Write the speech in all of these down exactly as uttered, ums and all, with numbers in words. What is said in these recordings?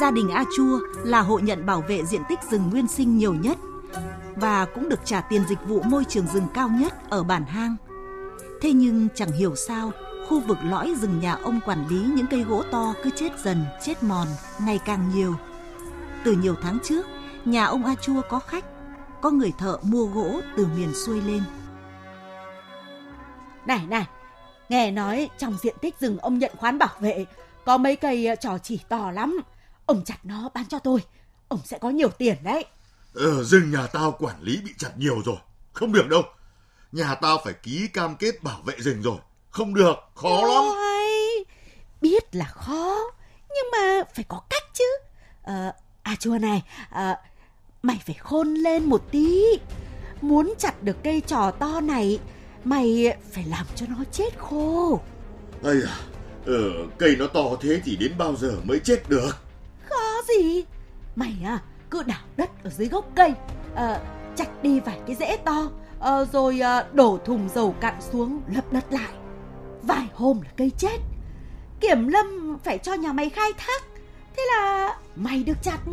Gia đình A Chua là hộ nhận bảo vệ diện tích rừng nguyên sinh nhiều nhất và cũng được trả tiền dịch vụ môi trường rừng cao nhất ở bản hang. Thế nhưng chẳng hiểu sao, khu vực lõi rừng nhà ông quản lý những cây gỗ to cứ chết dần, chết mòn, ngày càng nhiều. Từ nhiều tháng trước, nhà ông A Chua có khách, có người thợ mua gỗ từ miền xuôi lên. Này này, nghe nói trong diện tích rừng ông nhận khoán bảo vệ có mấy cây trò chỉ to lắm. Ông chặt nó bán cho tôi, ông sẽ có nhiều tiền đấy. Ờ, rừng nhà tao quản lý bị chặt nhiều rồi, không được đâu. Nhà tao phải ký cam kết bảo vệ rừng rồi, không được, khó Ôi, lắm. biết là khó, nhưng mà phải có cách chứ. Ờ, A Chua này, à, mày phải khôn lên một tí. Muốn chặt được cây trò to này, mày phải làm cho nó chết khô. Ây à, ờ, cây nó to thế thì đến bao giờ mới chết được? Khó gì. Mày à, cứ đào đất ở dưới gốc cây, à, chặt đi vài cái rễ to, à, rồi à, đổ thùng dầu cặn xuống lấp đất lại. Vài hôm là cây chết. Kiểm lâm phải cho nhà mày khai thác, thế là mày được chặt.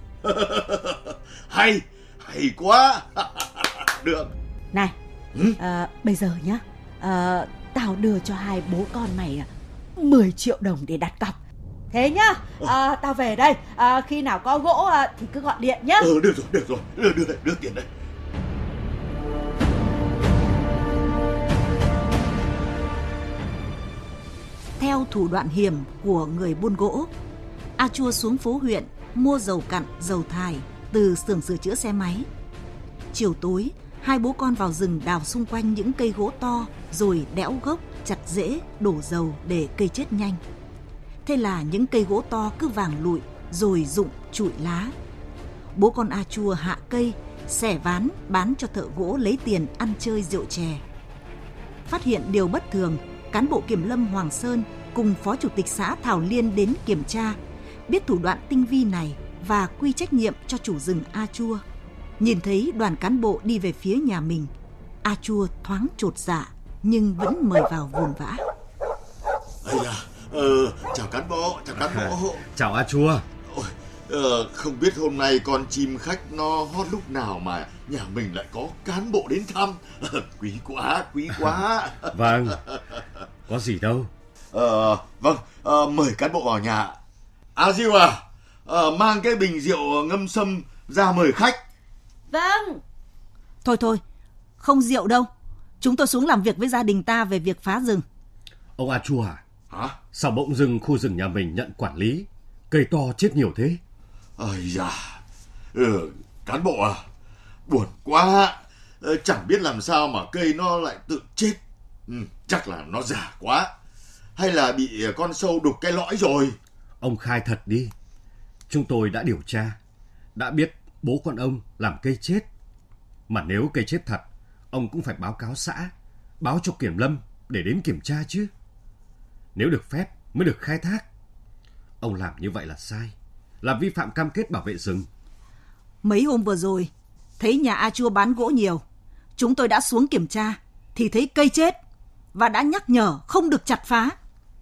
Hay, hay quá. Được. Này, ừ? à, bây giờ nhá, à, tao đưa cho hai bố con mày mười triệu đồng để đặt cọc. Thế nhá, à, tao về đây, à, khi nào có gỗ à, thì cứ gọi điện nhá. Ừ, được rồi, được rồi, đưa, đưa, đưa tiền đây. Theo thủ đoạn hiểm của người buôn gỗ, A Chua xuống phố huyện mua dầu cặn, dầu thải từ xưởng sửa chữa xe máy. Chiều tối, hai bố con vào rừng đào xung quanh những cây gỗ to rồi đẽo gốc, chặt rễ, đổ dầu để cây chết nhanh. Thế là những cây gỗ to cứ vàng lụi rồi rụng trụi lá. Bố con A Chua hạ cây, xẻ ván bán cho thợ gỗ lấy tiền ăn chơi rượu chè. Phát hiện điều bất thường, cán bộ kiểm lâm Hoàng Sơn cùng phó chủ tịch xã Thảo Liên đến kiểm tra, biết thủ đoạn tinh vi này và quy trách nhiệm cho chủ rừng A Chua. Nhìn thấy đoàn cán bộ đi về phía nhà mình, A Chua thoáng chột dạ nhưng vẫn mời vào vồn vã. Ây da, ờ, chào cán bộ, chào cán bộ. Chào A Chua. Ôi, ờ, không biết hôm nay con chim khách nó hót lúc nào mà nhà mình lại có cán bộ đến thăm. Quý quá, quý quá. Vâng, có gì đâu. Ờ, vâng, ờ, mời cán bộ vào nhà. A Diêu à, ờ, mang cái bình rượu ngâm sâm ra mời khách. Vâng. Thôi thôi, không rượu đâu. Chúng tôi xuống làm việc với gia đình ta về việc phá rừng. Ông A Chua à? Hả? Sao bỗng dưng khu rừng nhà mình nhận quản lý, cây to chết nhiều thế? Ây da, ừ, cán bộ à, buồn quá. Ờ, chẳng biết làm sao mà cây nó lại tự chết. Ừ, chắc là nó già quá, hay là bị con sâu đục cái lõi rồi. Ông khai thật đi. Chúng tôi đã điều tra, đã biết bố con ông làm cây chết. Mà nếu cây chết thật, ông cũng phải báo cáo xã, báo cho kiểm lâm để đến kiểm tra chứ. Nếu được phép mới được khai thác. Ông làm như vậy là sai, là vi phạm cam kết bảo vệ rừng. Mấy hôm vừa rồi, thấy nhà A Chua bán gỗ nhiều, chúng tôi đã xuống kiểm tra thì thấy cây chết và đã nhắc nhở không được chặt phá.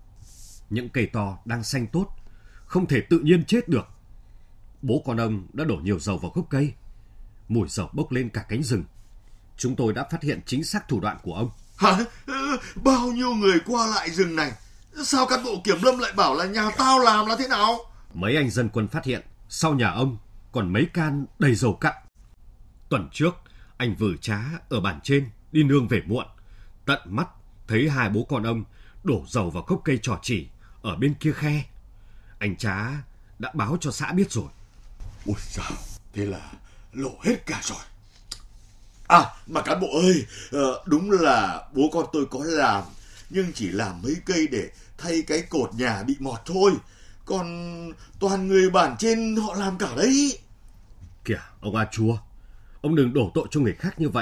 Những cây to đang xanh tốt, không thể tự nhiên chết được. Bố con ông đã đổ nhiều dầu vào gốc cây, mùi dầu bốc lên cả cánh rừng. Chúng tôi đã phát hiện chính xác thủ đoạn của ông. Hả? Bao nhiêu người qua lại rừng này, sao cán bộ kiểm lâm lại bảo là nhà tao làm là thế nào? Mấy anh dân quân phát hiện sau nhà ông còn mấy can đầy dầu cặn. Tuần trước, anh Vử Trá ở bản trên đi nương về muộn, tận mắt thấy hai bố con ông đổ dầu vào gốc cây trò chỉ ở bên kia khe. Anh Trá đã báo cho xã biết rồi. Ôi sao, thế là lộ hết cả rồi. À, mà cán bộ ơi, đúng là bố con tôi có làm, nhưng chỉ làm mấy cây để thay cái cột nhà bị mọt thôi. Còn toàn người bản trên họ làm cả đấy. Kìa, ông A Chua, ông đừng đổ tội cho người khác như vậy.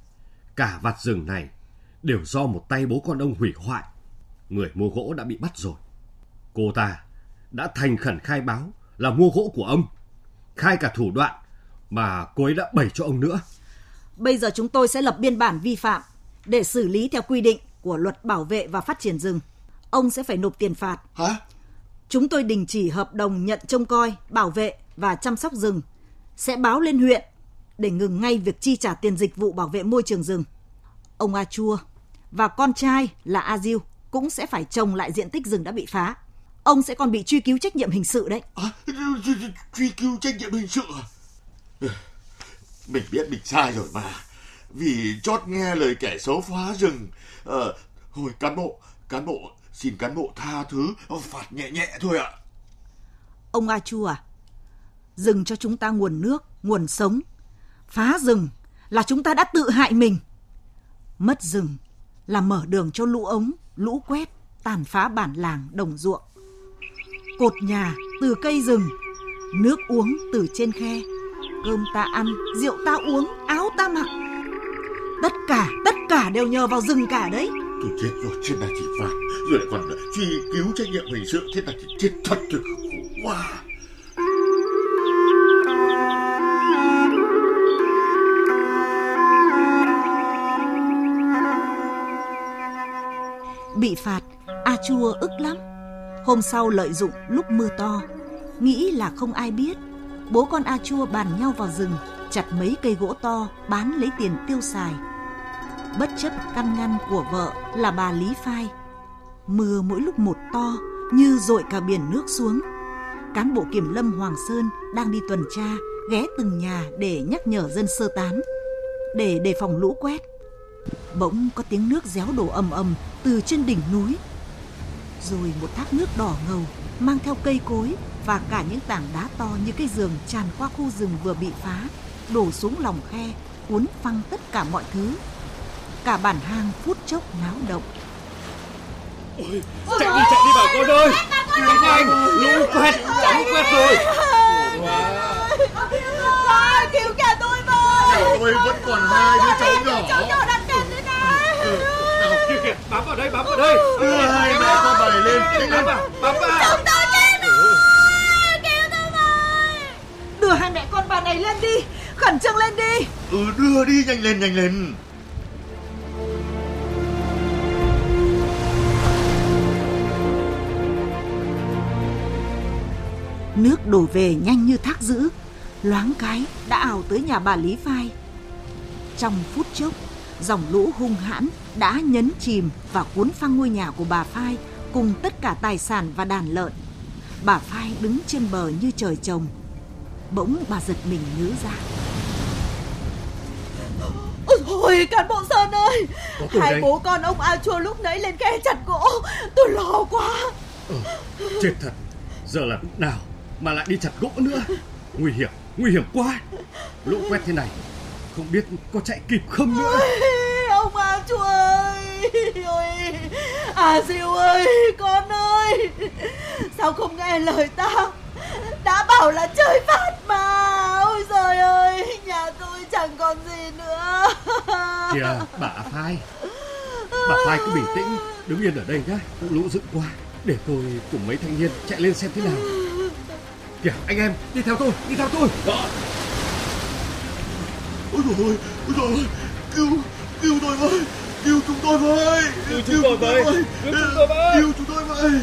Cả vạt rừng này đều do một tay bố con ông hủy hoại. Người mua gỗ đã bị bắt rồi. Cô ta đã thành khẩn khai báo là mua gỗ của ông, khai cả thủ đoạn mà cô ấy đã bày cho ông nữa. Bây giờ chúng tôi sẽ lập biên bản vi phạm để xử lý theo quy định của Luật Bảo vệ và Phát triển rừng. Ông sẽ phải nộp tiền phạt. Hả? chúng tôi đình chỉ hợp đồng nhận trông coi, bảo vệ và chăm sóc rừng, sẽ báo lên huyện để ngừng ngay việc chi trả tiền dịch vụ bảo vệ môi trường rừng. Ông A Chua và con trai là A Diu cũng sẽ phải trồng lại diện tích rừng đã bị phá. Ông sẽ còn bị truy cứu trách nhiệm hình sự đấy. À, truy cứu trách nhiệm hình sự à? Mình biết mình sai rồi mà. Vì chót nghe lời kẻ xấu phá rừng. Ờ, thôi cán bộ, cán bộ, xin cán bộ tha thứ, phạt nhẹ nhẹ thôi ạ. Ông A Chua à, rừng cho chúng ta nguồn nước, nguồn sống. Phá rừng là chúng ta đã tự hại mình. Mất rừng là mở đường cho lũ ống, lũ quét, tàn phá bản làng, đồng ruộng. Cột nhà từ cây rừng, nước uống từ trên khe, cơm ta ăn, rượu ta uống, áo ta mặc. Tất cả, tất cả đều nhờ vào rừng cả đấy. Tôi chết rồi, trên này chỉ phạt, rồi lại còn truy cứu trách nhiệm hình sự, thế này thì chết thật rồi, khổ quá. Bị phạt, A Chua ức lắm. Hôm sau lợi dụng lúc mưa to, nghĩ là không ai biết, bố con A Chua bàn nhau vào rừng, chặt mấy cây gỗ to, bán lấy tiền tiêu xài. Bất chấp căn ngăn của vợ là bà Lý Phai, mưa mỗi lúc một to như dội cả biển nước xuống. Cán bộ kiểm lâm Hoàng Sơn đang đi tuần tra, ghé từng nhà để nhắc nhở dân sơ tán, để đề phòng lũ quét. Bỗng có tiếng nước réo đổ ầm ầm từ trên đỉnh núi. Rồi một thác nước đỏ ngầu mang theo cây cối và cả những tảng đá to như cây giường tràn qua khu rừng vừa bị phá, đổ xuống lòng khe, cuốn phăng tất cả mọi thứ. Cả bản hang phút chốc náo động. Ôi, chạy đi chạy đi bà con ơi, nhanh nhanh, lũ quét, lũ quét rồi. Ai cứu cả tôi với. Tôi vẫn còn hai đứa cháu nhỏ. Cháu nhỏ đang kẹt thế này. Nào kia kìa, bám vào đây, bám vào đây. Đưa hai mẹ con bà lên, nhanh lên. Bám vào, bám vào. Chúng tôi chết rồi, cứu tôi với. Đưa hai mẹ con bà này lên đi, khẩn trương lên đi. Ừ, đưa đi, nhanh lên, nhanh lên. Nước đổ về nhanh như thác dữ, loáng cái đã ào tới nhà bà Lý Phai. Trong phút chốc, dòng lũ hung hãn đã nhấn chìm và cuốn phăng ngôi nhà của bà Phai cùng tất cả tài sản và đàn lợn. Bà Phai đứng trên bờ như trời trồng. Bỗng bà giật mình nhớ ra. Ôi thôi cán bộ Sơn ơi, hai đây. bố con ông A Chua lúc nãy lên khe chặt gỗ, tôi lo quá. Ừ, chết thật, giờ là lúc nào mà lại đi chặt gỗ nữa. Nguy hiểm, nguy hiểm quá. Lũ quét thế này, không biết có chạy kịp không nữa. Ôi, ông A Chua ơi, ôi, A Diu ơi, con ơi, sao không nghe lời tao? Đã bảo là trời phạt mà. Ôi giời ơi, nhà tôi chẳng còn gì nữa. Kìa, bà Phai, bà Phai cứ bình tĩnh, đứng yên ở đây nhá. Lũ dữ quá, để tôi cùng mấy thanh niên chạy lên xem thế nào. Kìa, anh em, đi theo tôi, đi theo tôi. Đó. Ôi dồi ôi, ôi dồi ôi, cứu, cứu tôi với, cứu chúng tôi với. Cứu chúng tôi với, cứu chúng tôi với. Cứu chúng tôi với.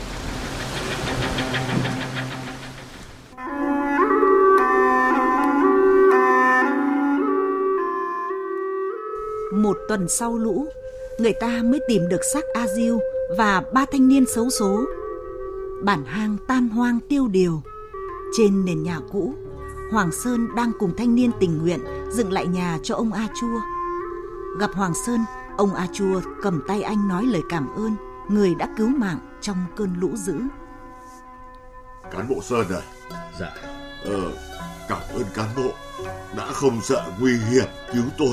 Một tuần sau lũ, người ta mới tìm được xác A Diu và ba thanh niên xấu số. Bản hang tan hoang tiêu điều. Trên nền nhà cũ, Hoàng Sơn đang cùng thanh niên tình nguyện dựng lại nhà cho ông A Chua. Gặp Hoàng Sơn, ông A Chua cầm tay anh nói lời cảm ơn người đã cứu mạng trong cơn lũ dữ. Cán bộ Sơn à? Dạ. Ờ, cảm ơn cán bộ đã không sợ nguy hiểm cứu tôi.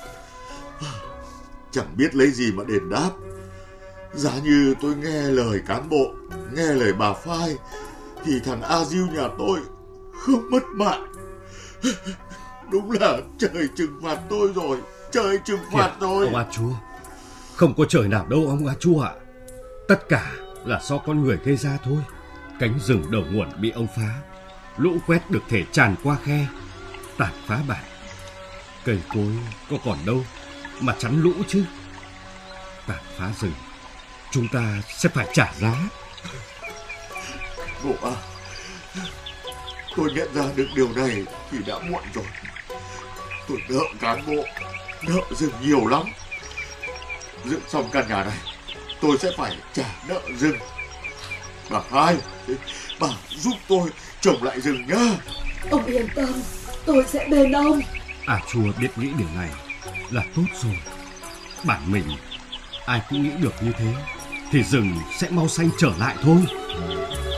Chẳng biết lấy gì mà đền đáp. Giá như tôi nghe lời cán bộ, nghe lời bà Phai, thì thằng A Diu nhà tôi không mất mạng. Đúng là trời trừng phạt tôi rồi. Trời trừng phạt tôi. Ông A Chua, không có trời nào đâu ông A Chua ạ. Tất cả là do con người gây ra thôi. Cánh rừng đầu nguồn bị ông phá, lũ quét được thể tràn qua khe, tàn phá bản. Cây cối có còn đâu mà chắn lũ chứ. Tàn phá rừng, chúng ta sẽ phải trả giá. Bộ à, tôi nhận ra được điều này thì đã muộn rồi. Tôi nợ cán bộ, nợ rừng nhiều lắm. Dựng xong căn nhà này, tôi sẽ phải trả nợ rừng. Bà hai, bà giúp tôi trồng lại rừng nhá. Ông yên tâm, tôi sẽ bên ông. A Chua biết nghĩ điều này là tốt rồi. Bản mình ai cũng nghĩ được như thế thì rừng sẽ mau xanh trở lại thôi.